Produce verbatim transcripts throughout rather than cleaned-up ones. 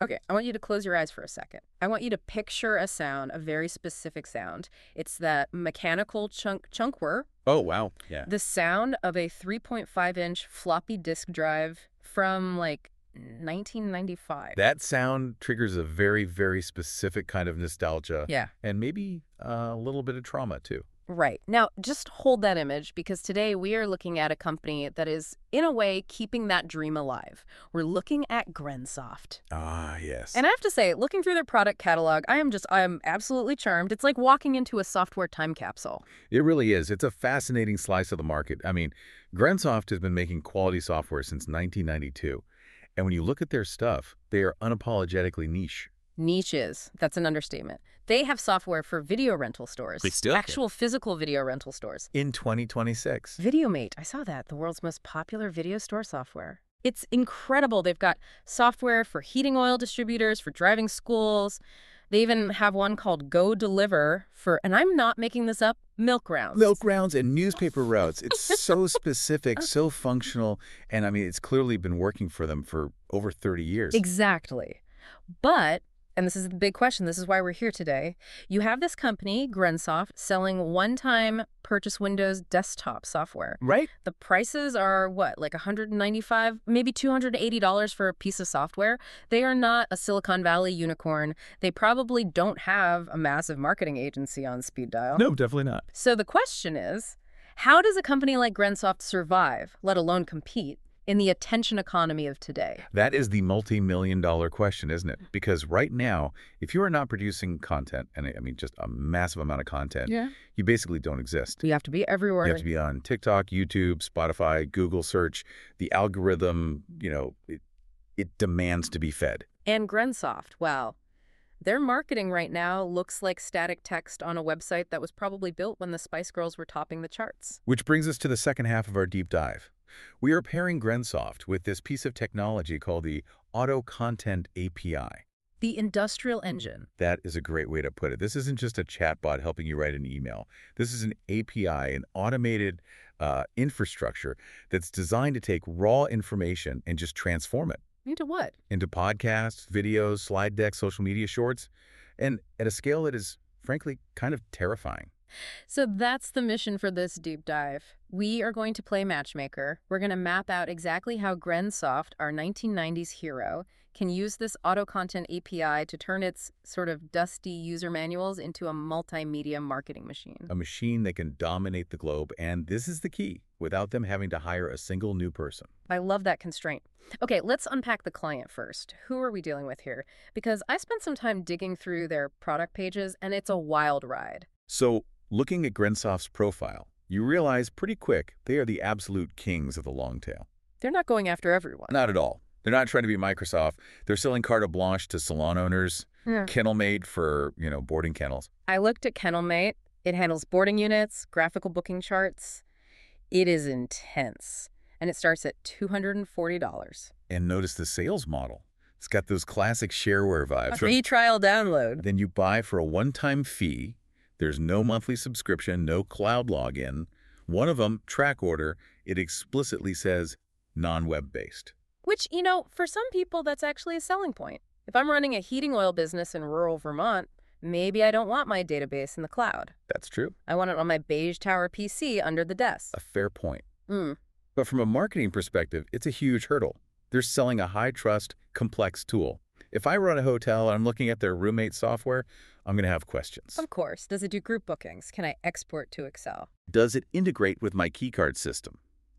Okay, I want you to close your eyes for a second. I want you to picture a sound, a very specific sound. It's that mechanical chunk chunk whir, Oh, wow. Yeah. the sound of a three point five inch floppy disk drive from like nineteen ninety-five. That sound triggers a very, very specific kind of nostalgia Yeah. and maybe uh, a little bit of trauma, too. Right. Now, just hold that image because today we are looking at a company that is, in a way, keeping that dream alive. We're looking at Grensoft. Ah, yes. And I have to say, looking through their product catalog, I am just, I am absolutely charmed. It's like walking into a software time capsule. It really is. It's a fascinating slice of the market. I mean, Grensoft has been making quality software since nineteen ninety-two. And when you look at their stuff, they are unapologetically niche. Niches. That's an understatement. They have software for video rental stores. They still have. Actual physical video rental stores. In twenty twenty-six. VideoMate. I saw that. The world's most popular video store software. It's incredible. They've got software for heating oil distributors, for driving schools. They even have one called Go Deliver for, and I'm not making this up, milk rounds. Milk rounds and newspaper routes. It's so specific, so functional, and I mean, it's clearly been working for them for over thirty years. Exactly. But, and this is the big question, this is why we're here today, you have this company, Grensoft, selling one-time purchase Windows desktop software. Right? The prices are, what, like one hundred ninety-five dollars, maybe two hundred eighty dollars for a piece of software? They are not a Silicon Valley unicorn. They probably don't have a massive marketing agency on speed dial. No, definitely not. So the question is, how does a company like Grensoft survive, let alone compete, in the attention economy of today? That is the multi-million dollar question, isn't it? Because right now, if you are not producing content, and I mean just a massive amount of content, Yeah. you basically don't exist. You have to be everywhere. You have to be on TikTok, YouTube, Spotify, Google search. The algorithm, you know, it, it demands to be fed. And Grensoft, wow. Their marketing right now looks like static text on a website that was probably built when the Spice Girls were topping the charts. Which brings us to the second half of our deep dive. We are pairing Grensoft with this piece of technology called the Auto Content A P I. The industrial engine. That is a great way to put it. This isn't just a chatbot helping you write an email. This is an A P I, an automated uh, infrastructure that's designed to take raw information and just transform it Into what? into podcasts, videos, slide decks, social media shorts, and at a scale that is, frankly, kind of terrifying. So that's the mission for this deep dive. We are going to play matchmaker. We're going to map out exactly how Grensoft, our nineteen nineties hero, can use this auto content A P I to turn its sort of dusty user manuals into a multimedia marketing machine. A machine that can dominate the globe, and this is the key, without them having to hire a single new person. I love that constraint. Okay, let's unpack the client first. Who are we dealing with here? Because I spent some time digging through their product pages, and it's a wild ride. So, looking at Grensoft's profile, you realize pretty quick they are the absolute kings of the long tail. They're not going after everyone. Not at all. They're not trying to be Microsoft. They're selling carte blanche to salon owners, Yeah. KennelMate for, you know, boarding kennels. I looked at KennelMate. It handles boarding units, graphical booking charts. It is intense, and it starts at two hundred forty dollars. And notice the sales model. It's got those classic shareware vibes. A free trial download. Then you buy for a one-time fee. There's no monthly subscription, no cloud login. One of them, Track Order, it explicitly says non-web-based. Which, you know, for some people, that's actually a selling point. If I'm running a heating oil business in rural Vermont, maybe I don't want my database in the cloud. That's true. I want it on my beige tower P C under the desk. A fair point. Mm. But from a marketing perspective, it's a huge hurdle. They're selling a high-trust, complex tool. If I run a hotel and I'm looking at their roommate software, I'm going to have questions. Of course. Does it do group bookings? Can I export to Excel? Does it integrate with my keycard system?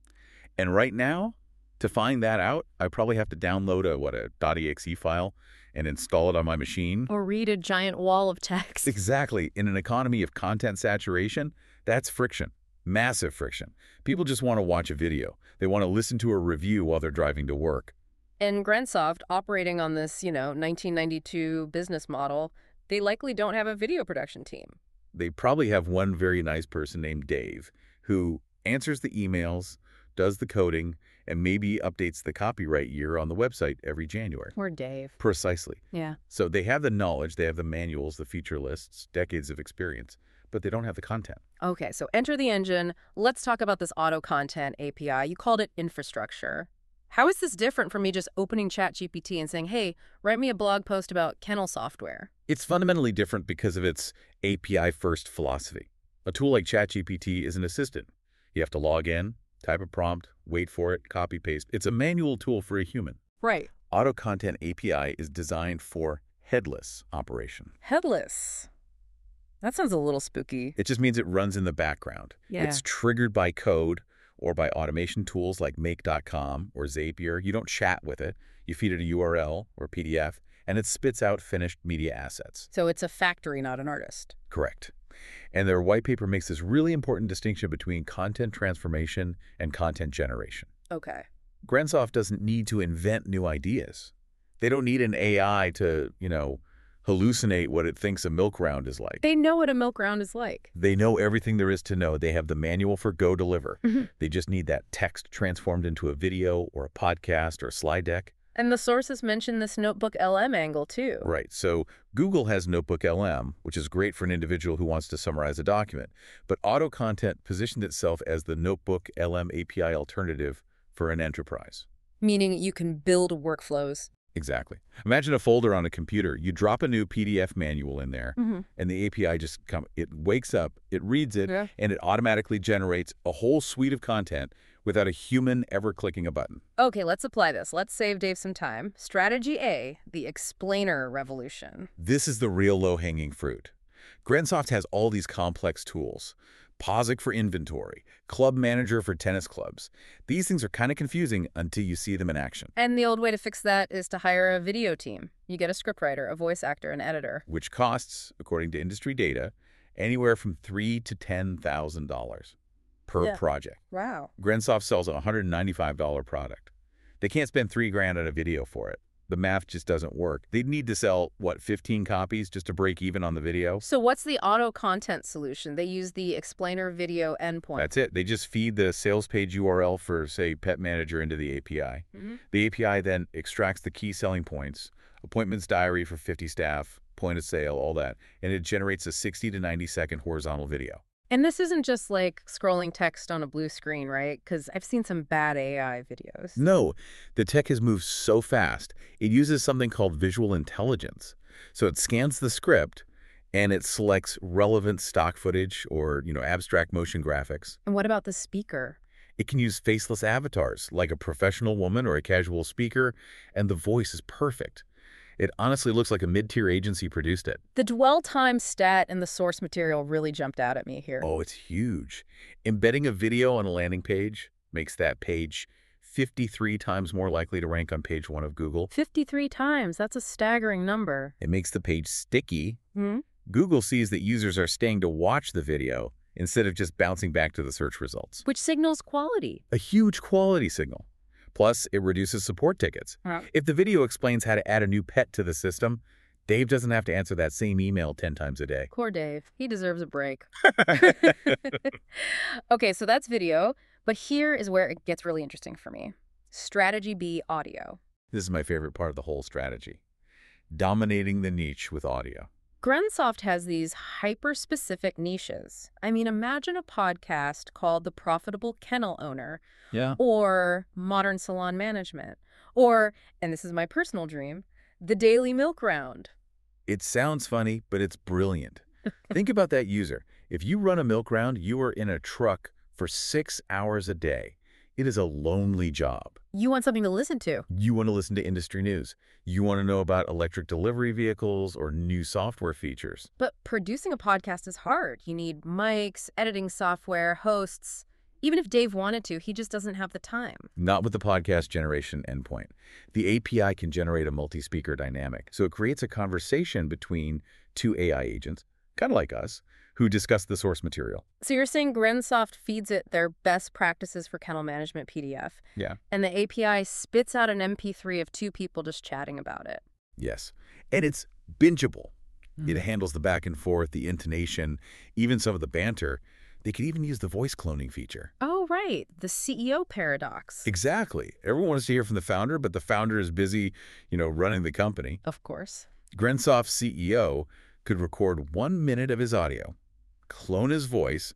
And right now, to find that out, I probably have to download a, what, a .exe file and install it on my machine. Or read a giant wall of text. Exactly. In an economy of content saturation, that's friction. Massive friction. People just want to watch a video. They want to listen to a review while they're driving to work. And Grensoft, operating on this, you know, nineteen ninety-two business model, they likely don't have a video production team. They probably have one very nice person named Dave who answers the emails, does the coding, and maybe updates the copyright year on the website every January. Or Dave. Precisely. Yeah. So they have the knowledge, they have the manuals, the feature lists, decades of experience, but they don't have the content. Okay, so enter the engine. Let's talk about this auto content A P I. You called it infrastructure. How is this different from me just opening ChatGPT and saying, hey, write me a blog post about kennel software? It's fundamentally different because of its A P I-first philosophy. A tool like ChatGPT is an assistant. You have to log in, type a prompt, wait for it, copy-paste. It's a manual tool for a human. Right. Auto Content A P I is designed for headless operation. Headless. That sounds a little spooky. It just means it runs in the background. Yeah. It's triggered by code or by automation tools like make dot com or Zapier. You don't chat with it. You feed it a U R L or P D F, and it spits out finished media assets. So it's a factory, not an artist. Correct. And their white paper makes this really important distinction between content transformation and content generation. Okay. Grensoft doesn't need to invent new ideas. They don't need an A I to, you know, hallucinate what it thinks a milk round is like. They know what a milk round is like. They know everything there is to know. They have the manual for Go Deliver. Mm-hmm. They just need that text transformed into a video or a podcast or a slide deck. And the sources mention this Notebook L M angle, too. Right. So Google has Notebook L M, which is great for an individual who wants to summarize a document. But Auto Content positioned itself as the Notebook L M A P I alternative for an enterprise. Meaning you can build workflows. Exactly. Imagine a folder on a computer. You drop a new P D F manual in there, Mm-hmm. and the A P I just come. It wakes up, it reads it, Yeah. and it automatically generates a whole suite of content without a human ever clicking a button. Okay, let's apply this. Let's save Dave some time. Strategy A, the explainer revolution. This is the real low-hanging fruit. Grensoft has all these complex tools. Posic for inventory, Club Manager for tennis clubs. These things are kind of confusing until you see them in action. And the old way to fix that is to hire a video team. You get a scriptwriter, a voice actor, an editor. Which costs, according to industry data, anywhere from three to ten thousand dollars per Yeah. project. Wow. Grensoft sells a one hundred ninety-five dollar product. They can't spend three grand on a video for it. The math just doesn't work. They'd need to sell, what, fifteen copies just to break even on the video? So what's the auto content solution? They use the explainer video endpoint. That's it. They just feed the sales page U R L for, say, Pet Manager into the A P I. Mhm. The A P I then extracts the key selling points, appointments diary for fifty staff, point of sale, all that, and it generates a sixty to ninety second horizontal video. And this isn't just like scrolling text on a blue screen, right? Because I've seen some bad A I videos. No, the tech has moved so fast. It uses something called visual intelligence. So it scans the script and it selects relevant stock footage or, you know, abstract motion graphics. And what about the speaker? It can use faceless avatars like a professional woman or a casual speaker, and the voice is perfect. It honestly looks like a mid-tier agency produced it. The dwell time stat in the source material really jumped out at me here. Oh, it's huge. Embedding a video on a landing page makes that page fifty-three times more likely to rank on page one of Google. fifty-three times. That's a staggering number. It makes the page sticky. Hmm? Google sees that users are staying to watch the video instead of just bouncing back to the search results. Which signals quality. A huge quality signal. Plus, it reduces support tickets. Huh. If the video explains how to add a new pet to the system, Dave doesn't have to answer that same email ten times a day. Poor Dave. He deserves a break. Okay, so that's video. But here is where it gets really interesting for me. Strategy B, audio. This is my favorite part of the whole strategy. Dominating the niche with audio. Grensoft has these hyper-specific niches. I mean, imagine a podcast called The Profitable Kennel Owner, Yeah. or Modern Salon Management, or, and this is my personal dream, The Daily Milk Round. It sounds funny, but it's brilliant. Think about that user. If you run a milk round, you are in a truck for six hours a day. It is a lonely job. You want something to listen to. You want to listen to industry news. You want to know about electric delivery vehicles or new software features. But producing a podcast is hard. You need mics, editing software, hosts. Even if Dave wanted to, he just doesn't have the time. Not with the podcast generation endpoint. The A P I can generate a multi-speaker dynamic, so it creates a conversation between two A I agents, kind of like us, who discuss the source material. So you're saying Grensoft feeds it their best practices for kennel management P D F, Yeah. and the A P I spits out an M P three of two people just chatting about it. Yes. And it's bingeable. It handles the back and forth, the intonation, even some of the banter. They could even use the voice cloning feature. Oh, right. The C E O paradox. Exactly. Everyone wants to hear from the founder, but the founder is busy, you know, running the company. Of course. Grensoft's C E O could record one minute of his audio, clone his voice,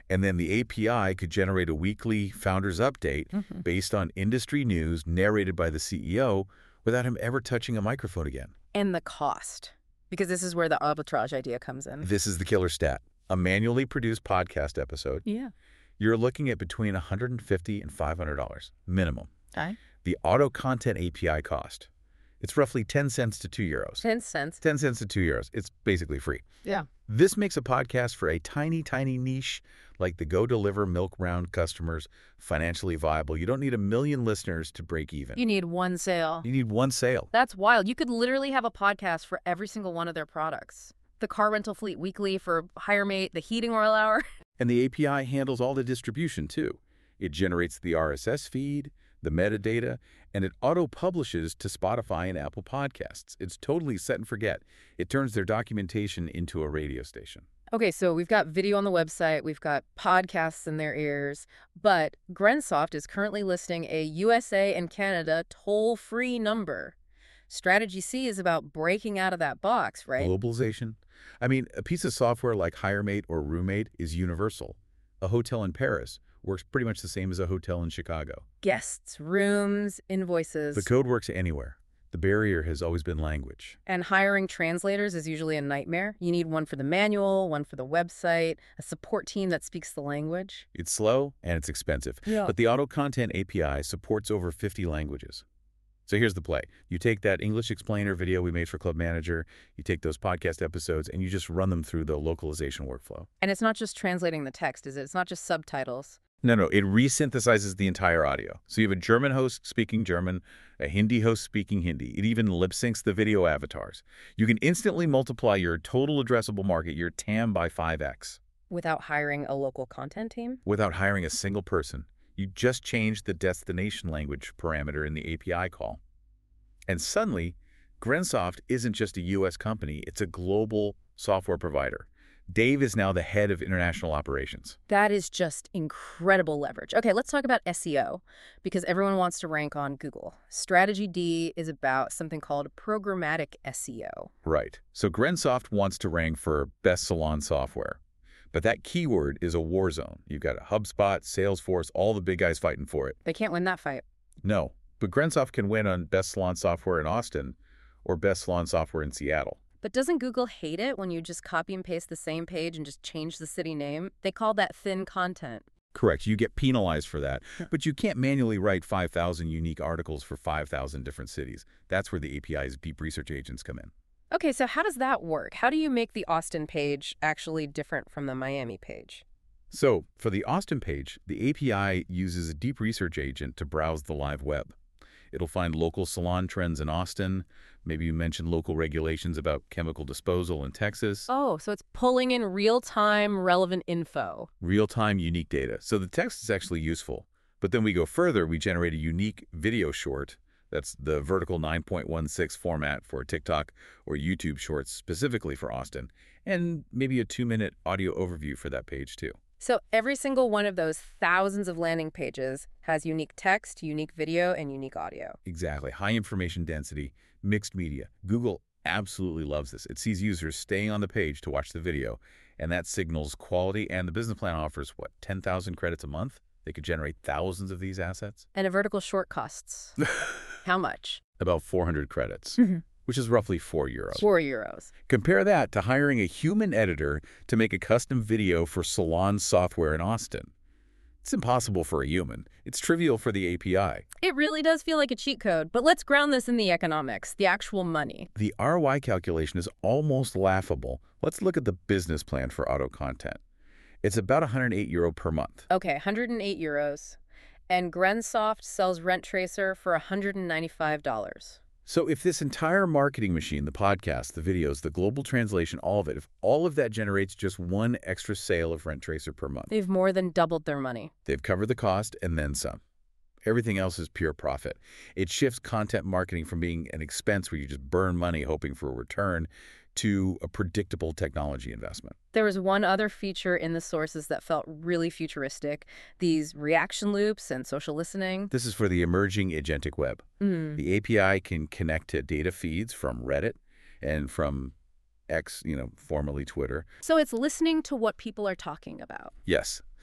And then the A P I could generate a weekly Founders Update Mm-hmm. based on industry news narrated by the C E O without him ever touching a microphone again. And the cost, because this is where the arbitrage idea comes in. This is the killer stat. A manually produced podcast episode, Yeah. you're looking at between one hundred fifty dollars and five hundred dollars minimum. Okay. The auto content A P I cost, it's roughly ten cents to two euros. ten cents. ten cents to two euros. It's basically free. Yeah. This makes a podcast for a tiny, tiny niche like the Go Deliver Milk Round customers financially viable. You don't need a million listeners to break even. You need one sale. You need one sale. That's wild. You could literally have a podcast for every single one of their products. The car rental fleet weekly for HireMate, the heating oil hour. And the A P I handles all the distribution, too. It generates the R S S feed, the metadata, and it auto-publishes to Spotify and Apple Podcasts. It's totally set and forget. It turns their documentation into a radio station. Okay, so we've got video on the website, we've got podcasts in their ears, but Grensoft is currently listing a U S A and Canada toll-free number. Strategy C is about breaking out of that box, right? Globalization. I mean, a piece of software like HireMate or Roommate is universal. A hotel in Paris works pretty much the same as a hotel in Chicago. Guests, rooms, invoices. The code works anywhere. The barrier has always been language. And hiring translators is usually a nightmare. You need one for the manual, one for the website, a support team that speaks the language. It's slow and it's expensive. Yeah. But the Auto Content A P I supports over fifty languages. So here's the play. You take that English explainer video we made for Club Manager, you take those podcast episodes, and you just run them through the localization workflow. And it's not just translating the text, is it? It's not just subtitles. No, no, it resynthesizes the entire audio. So you have a German host speaking German, a Hindi host speaking Hindi. It even lip syncs the video avatars. You can instantly multiply your total addressable market, your T A M, by five X. Without hiring a local content team? Without hiring a single person. You just change the destination language parameter in the A P I call. And suddenly, Grensoft isn't just a U S company, it's a global software provider. Dave is now the head of international operations. That is just incredible leverage. Okay, let's talk about S E O, because everyone wants to rank on Google. Strategy D is about something called programmatic S E O. Right. So Grensoft wants to rank for best salon software. But that keyword is a war zone. You've got HubSpot, Salesforce, all the big guys fighting for it. They can't win that fight. No, but Grensoft can win on best salon software in Austin or best salon software in Seattle. But doesn't Google hate it when you just copy and paste the same page and just change the city name? They call that thin content. Correct. You get penalized for that. But you can't manually write five thousand unique articles for five thousand different cities. That's where the A P I's deep research agents come in. Okay, so how does that work? How do you make the Austin page actually different from the Miami page? So for the Austin page, the A P I uses a deep research agent to browse the live web. It'll find local salon trends in Austin. Maybe you mentioned local regulations about chemical disposal in Texas. Oh, so it's pulling in real-time relevant info. Real-time unique data. So the text is actually useful. But then we go further. We generate a unique video short. That's the vertical nine point one six format for TikTok or YouTube shorts specifically for Austin. And maybe a two-minute audio overview for that page too. So every single one of those thousands of landing pages has unique text, unique video, and unique audio. Exactly. High information density, mixed media. Google absolutely loves this. It sees users staying on the page to watch the video, and that signals quality, and the business plan offers, what, ten thousand credits a month? They could generate thousands of these assets? And a vertical short costs how much? About four hundred credits, which is roughly four euros. Four euros. Compare that to hiring a human editor to make a custom video for salon software in Austin. It's impossible for a human. It's trivial for the A P I. It really does feel like a cheat code, but let's ground this in the economics, the actual money. The R O I calculation is almost laughable. Let's look at the business plan for auto content. It's about one hundred eight euro per month. Okay, one hundred eight euros. And Grensoft sells RentTracer for one hundred ninety-five dollars. So if this entire marketing machine, the podcast, the videos, the global translation, all of it, if all of that generates just one extra sale of RentTracer per month, They've more than doubled their money. they've covered the cost and then some. Everything else is pure profit. It shifts content marketing from being an expense where you just burn money hoping for a return to a predictable technology investment. There was one other feature in the sources that felt really futuristic, these reaction loops and social listening. This is for the emerging agentic web. Mm. The A P I can connect to data feeds from Reddit and from X, you know, formerly Twitter. So it's listening to what people are talking about. Yes.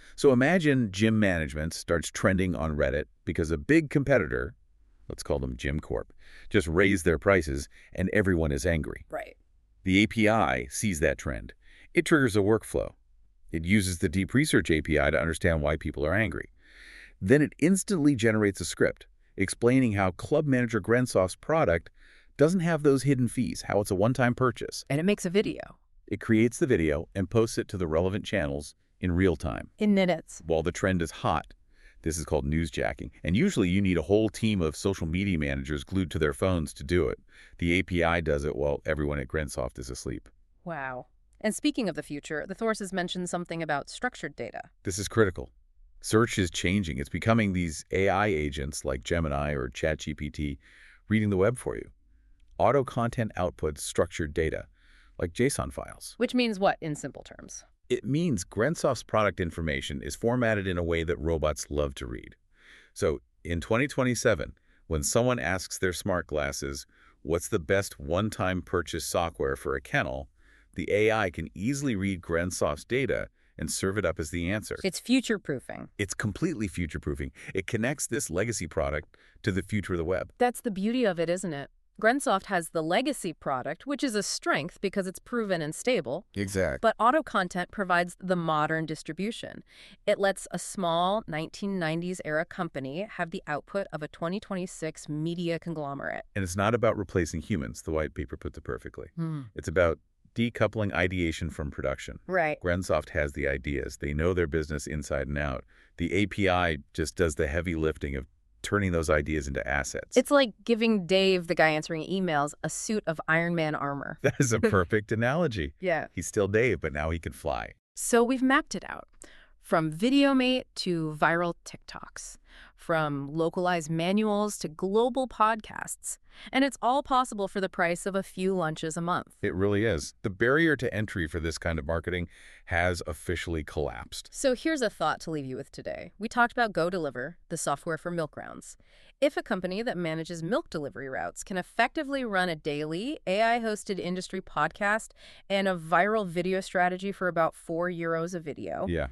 So imagine gym management starts trending on Reddit because a big competitor, let's call them Gym Corp, just raised their prices and everyone is angry. Right. The A P I sees that trend. It triggers a workflow. It uses the Deep Research A P I to understand why people are angry. Then it instantly generates a script explaining how Club Manager Grensoft's product doesn't have those hidden fees, how it's a one-time purchase. And it makes a video. It creates the video and posts it to the relevant channels in real time. In minutes. While the trend is hot. This is called newsjacking. And usually you need a whole team of social media managers glued to their phones to do it. The A P I does it while everyone at Grensoft is asleep. Wow. And speaking of the future, the Thors has mentioned something about structured data. This is critical. Search is changing. It's becoming these A I agents like Gemini or ChatGPT reading the web for you. Auto content outputs structured data, like JSON files. Which means what in simple terms? It means Grensoft's product information is formatted in a way that robots love to read. So in twenty twenty-seven, when someone asks their smart glasses, what's the best one-time purchase software for a kennel, the A I can easily read Grensoft's data and serve it up as the answer. It's future-proofing. It's completely future-proofing. It connects this legacy product to the future of the web. That's the beauty of it, isn't it? Grensoft has the legacy product, which is a strength because it's proven and stable. Exactly. But Auto Content provides the modern distribution. It lets a small nineteen nineties era company have the output of a twenty twenty-six media conglomerate. And it's not about replacing humans, the white paper puts it perfectly. Hmm. It's about decoupling ideation from production. Right. Grensoft has the ideas. They know their business inside and out. The A P I just does the heavy lifting of turning those ideas into assets. It's like giving Dave, the guy answering emails, a suit of Iron Man armor. That is a perfect analogy. Yeah. He's still Dave, but now he can fly. So we've mapped it out. From VideoMate to viral TikToks, from localized manuals to global podcasts. And it's all possible for the price of a few lunches a month. It really is. The barrier to entry for this kind of marketing has officially collapsed. So here's a thought to leave you with today. We talked about GoDeliver, the software for milk rounds. If a company that manages milk delivery routes can effectively run a daily A I-hosted industry podcast and a viral video strategy for about four euros a video, Yeah.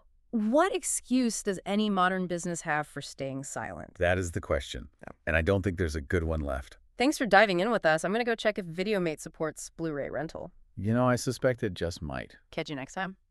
what excuse does any modern business have for staying silent? That is the question. And I don't think there's a good one left. Thanks for diving in with us. I'm going to go check if VideoMate supports Blu-ray rental. You know, I suspect it just might. Catch you next time.